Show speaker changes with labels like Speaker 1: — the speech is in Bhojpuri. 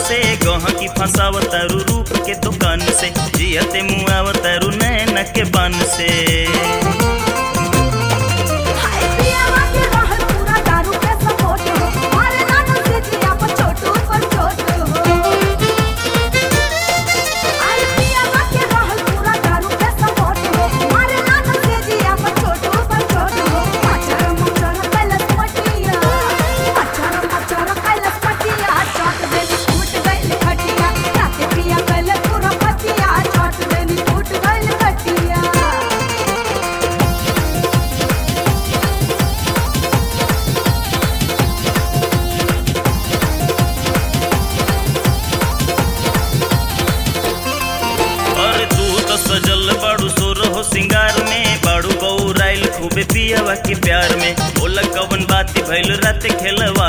Speaker 1: से गह की फंसाव तारू रूप के दुकान से जियते मुआव तारू नैन के बन से सजल बाड़ू सोर हो सिंगार में बाड़ू बऊ राइल खूबे पियावा के प्यार में बोला कवन बात भइल रात खेलवा